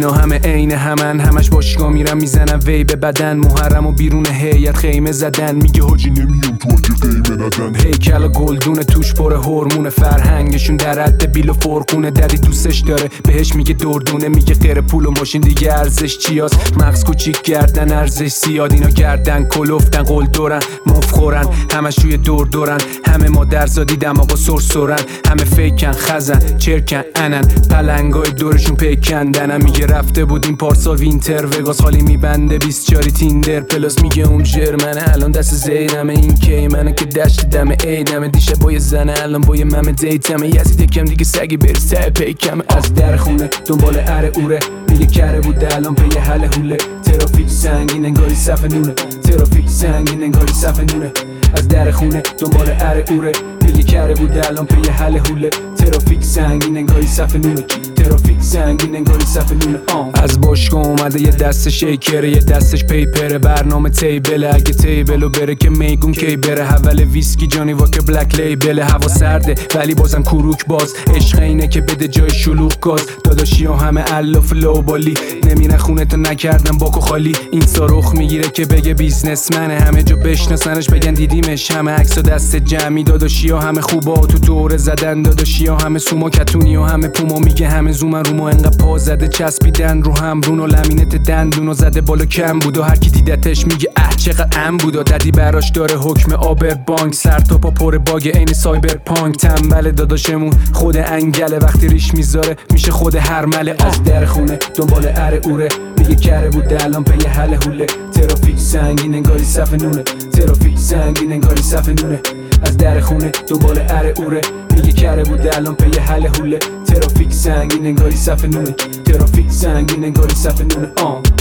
اینا همه عین همن، همش باشگاه میرن میزنن وی به بدن. محرم و بیرون هیئت خیمه زدن، میگه حاجی نمیام تو اگه قیمه ندن. هیکل گلدون توش پر هورمون، فرهنگشون در حد بیل و فرقونه. دری دوستش داره بهش میگه دردونه، میگه غیر پول و ماشین دیگه ارزش چیاست. مغز کوچیک گردن ارزش زیاد، اینا گردن کلفتن قل دورن مفخورن، همش روی دورن. همه مادرزادی دماغا سرسرن، همه فیکن خزن چرکن انن، پلنگای دورشون پیکندنن. میگه رفته بودیم پارسال وینتر وگاس، خالی میبنده 20 جاری تیندر پلاس. میگه اون جرمنه الان دست زیدمه، این کی منه که دشت دم عیدمه. دیشب با یه زنه الان با یه ممه دیتمه، یزید یکم دیگه سگی بری ته پیکمه. از در خونه دنبال اره اوره، میگه کره بود الان پی حل حوله. ترافیک سنگین انگاری صف نونه، ترافیک سنگین انگاری صف نونه. از در خونه دنبال اره اوره، میگه کره بود الان پی حل حوله. ترافیک سنگین انگاری صف نونه، ترافیک سنگین انگاری صف نونه. از باشگاه اومده یه دست شیکره، یه دستش پیپره. برنامه تیبله، اگه تیبلو بره که میگون کی بره. اول ویسکی جانی واکر بلک لیبل. هوا سرده ولی بازم کروک باز، عشق اینه که بده جای شلوغ گاز. داداشی ها همه الاف لوبالی، نمیرن خونه تا نکردن باکو خالی. این رخ میگیره که بگه بیزنسمنه، همه جا بشناسنش بگن دیدیمش. همه عکس و دست جمعی، داداشی ها همه خوبا تو دوره زدن. داداشی ها همه سوما کتونی و همه پوما، میگه همه زومن رو ما انقدر پا زده چسبیدن رو هم رون و لمینت دندون و زده بالا کم بود. و هر کی دیدتش میگه چقدر ام بود. و ددی براش داره حکم آبر بانک، سر تا پا پر باگ عین سایبر پانک. تنبل داداشمون خود انگله، وقتی ریش میذاره میشه خود هرمله. از در خونه دنبال اره اوره، میگه کره بود الان پی حل حوله. ترافیک سنگین انگاری صف نونه، ترافیک سنگین انگاری صف نونه. از در خونه دنبال اره اوره، میگه کره بود الان پی حل حوله. ترافیک سنگین انگاری صف نونه، ترافیک سنگین انگاری صف نونه.